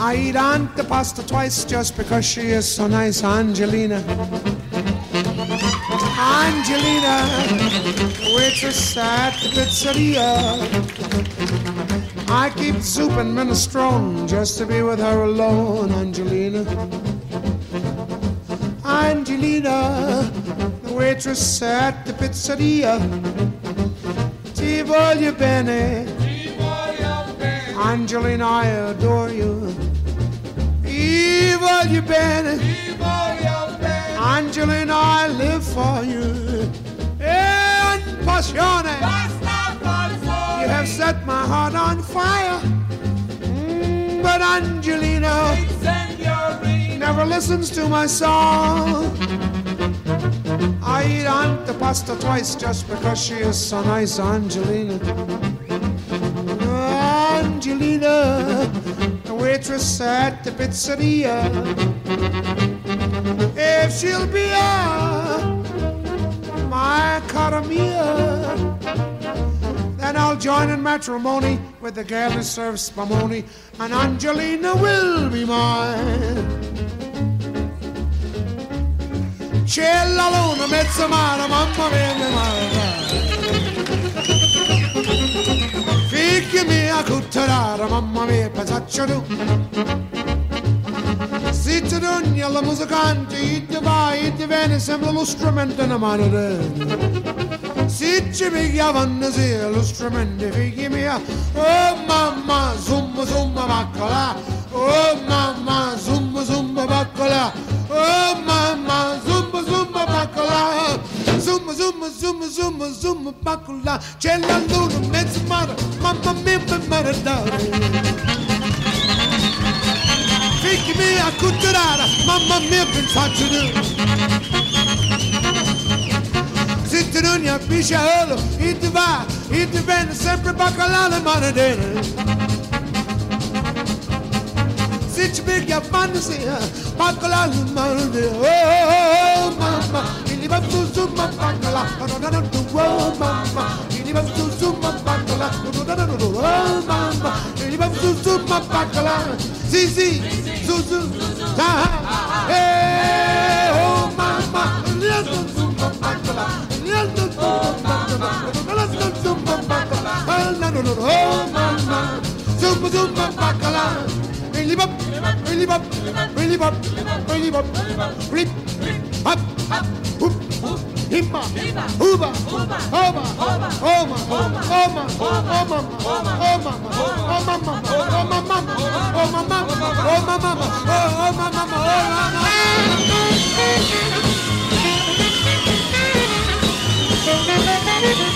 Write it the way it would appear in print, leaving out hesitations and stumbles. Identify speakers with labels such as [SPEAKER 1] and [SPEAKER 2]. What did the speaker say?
[SPEAKER 1] I eat Aunt Pasta twice just because she is so nice, Angelina. Angelina, waitress at the pizzeria. I keep souping minestrone just to be with her alone, Angelina. Angelina, the waitress at the pizzeria. Ti voglio bene, Angelina, I adore you. Ti voglio bene, Angelina, I live for you. En passione, you have set my heart on fire. But Angelina never listens to my song. I eat Aunt Pasta twice just because she is so nice, Angelina. Angelina, the waitress at the pizzeria. If she'll be my cara mia, then I'll join in matrimony with the girl who serves spumoni, and Angelina will be mine. C'è la luna, mezza mare, mamma mia, mia mare. Figlia mia, cutterara, mamma mia, pensaccio tu. Se ti doni alla musicante, ti vai, ti viene sempre lo strumento in mano te. Se ci pigliavano sì, lo strumento, figlia mia. Oh mamma, zumba, zumba, baccola. Oh mamma, zumba, zumba, baccola. Oh mamma, zumba, zumba, baccola. Zumba, zumba, zumba, zumba, zumba, baccola. C'è la luna, mezza mare, mamma mia, per mare dare. Figli mia, cutterara, mamma mia, pensaccio tu. Se ti non a pisciolo, e ti va, e ti viene sempre baccola le monete. Se ci piglia fantasia, baccola le monete. Oh, mamma, il va su su ma baccola, oh, mamma, il va su su ma baccola, oh, mamma, il va su su ma baccola. Sì, sì, su su, ah, eh, oh, mamma, il su ma baccola, il su ma baccola, il su ma baccola, oh, mamma, su su ma baccola. Really bop, really bop, really bop, really bop, rip, hop, hoop, himba, hooba, hoba, homa, homa, homa, homa, homa, homa,